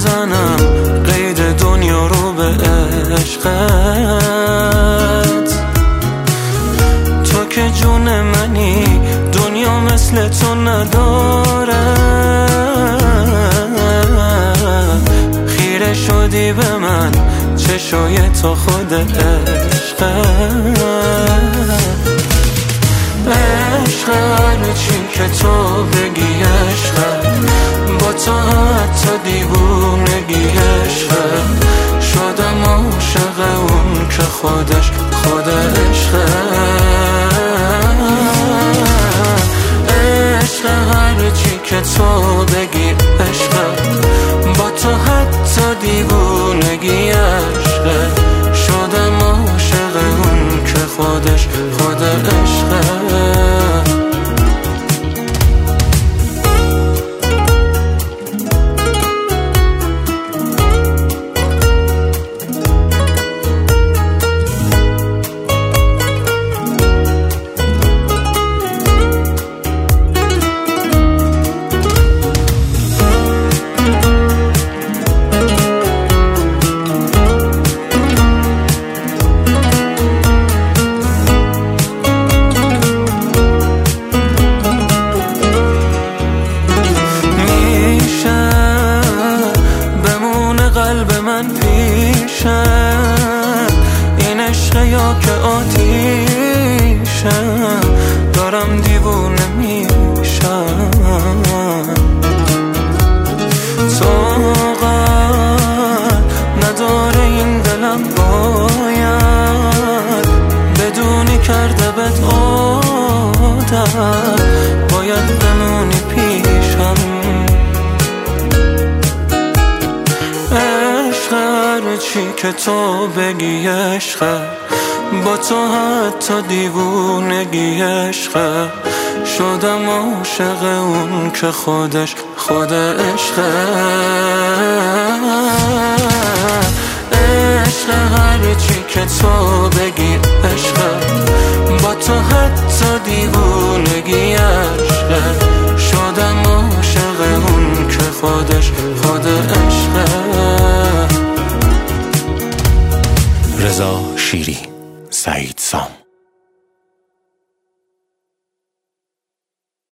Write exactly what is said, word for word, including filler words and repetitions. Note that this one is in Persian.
بزنم قید دنیا رو به عشقت. تو که جون منی، دنیا مثل تو نداره. خیره شدی به من، چشای تو خود عشقت. عشق هرچی که تو بگی عشقه، با تو حتی دیوونگی عشقه. شدم عاشق اون که خودش خود عشقه. عشق هرچی که تو بگی عشقه، با تو حتی دیوونگی عشقه. شدم عاشق اون که خودش خود عشقه. قلب من پیشه این عشق یا که آتیشه. دارم دیوونه میشم. طاقت نداره این دلم، باید بدونی کرده بهت عادت. باید بمونی پیشم. هرچی که تو بگی عشقه، با تو حتی دیوونگی عشقه. شدم عاشق اون که خودش خود عشقه. عشق هرچی که تو بگی عشقه، با تو حتی دیوونگی عشقه. شدم عاشق اون که خودش خود عشقه. رضا شیری، سعید سام.